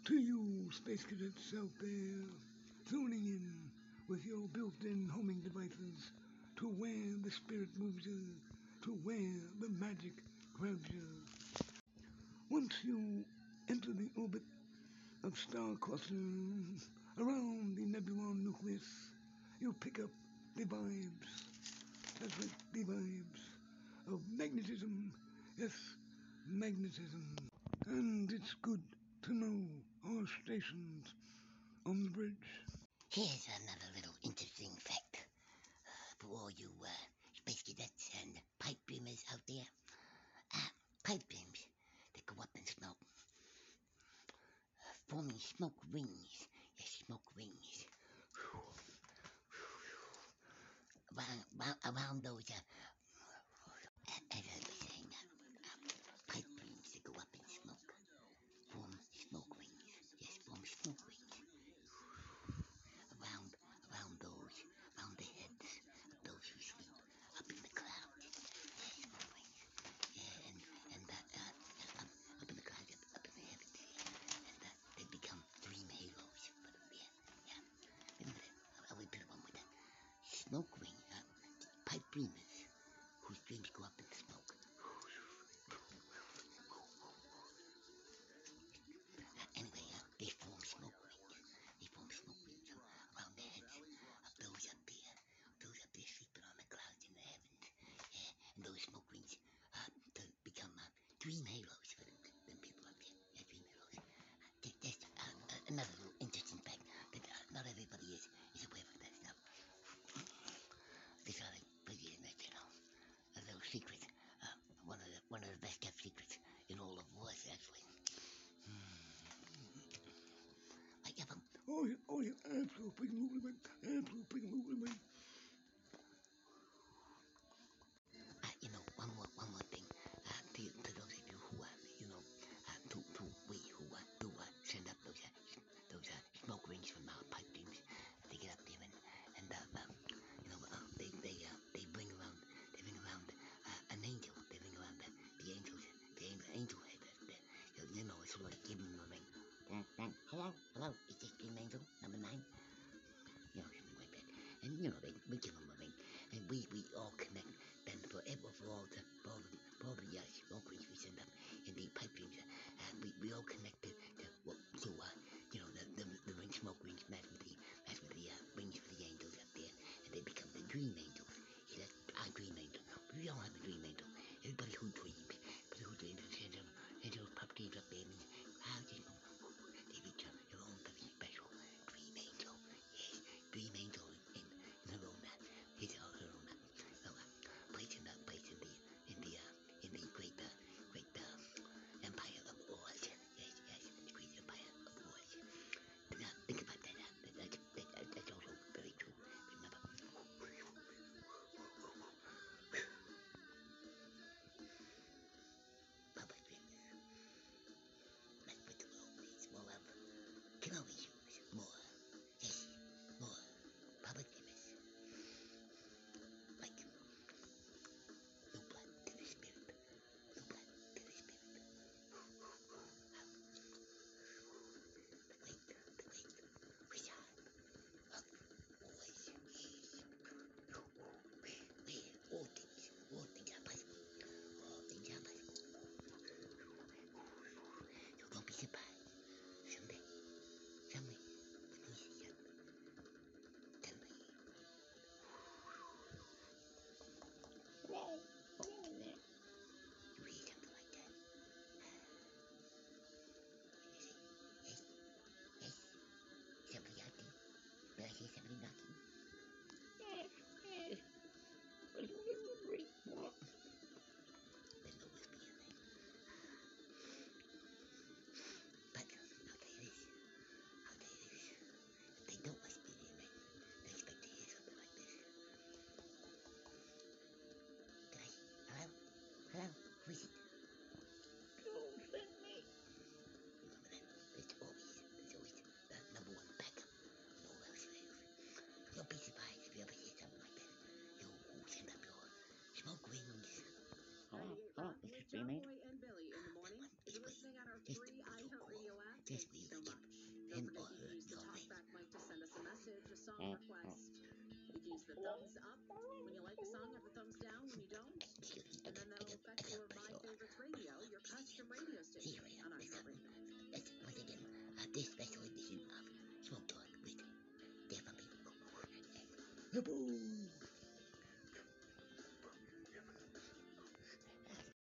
To you, space cadets out there, tuning in with your built-in homing devices to where the spirit moves you, to where the magic grabs you. Once you enter the orbit of star clusters around the nebulon nucleus, you pick up the vibes. That's right, the vibes of magnetism. Yes, magnetism. And it's good to know our stations on the bridge. Here's another little interesting fact for all you space cadets and pipe dreamers out there. Pipe dreams that go up in smoke, forming smoke rings. Yes, smoke rings. Around those, as I was saying, pipe dreams that go up in smoke, form smoke rings. Yes, form smoke rings. Around those, around the heads of those who sleep up in the clouds. Yes, smoke rings. Yeah, and up in the clouds, up in the heavens, and they become dream halos. But yeah. Remember that? I would put one with that. Smoke ring, pipe dreamers whose dreams go up in smoke. Anyway, they form smoke rings. They form smoke rings around the heads of those up there sleeping on the clouds in the heavens. Yeah, and those smoke rings to become dream halos for them people up there. Yeah, dream halos. That's another little interesting fact that not everybody is aware of that stuff. This other pretty in it, a little secret. One of the best kept secrets in all of wars, actually. Like if Oh yeah, absolutely, man. One more thing. To those of you who we who do send up those smoke rings from our pipe dreams. They get up there and they bring around an angel. They bring around the angel head. It's like giving them a ring. Hello, is this Dream Angel number 9? Something like that. And they Just be like him or her, your thing. That's once again, this special edition of Smoke Talk with different people. Yaboo!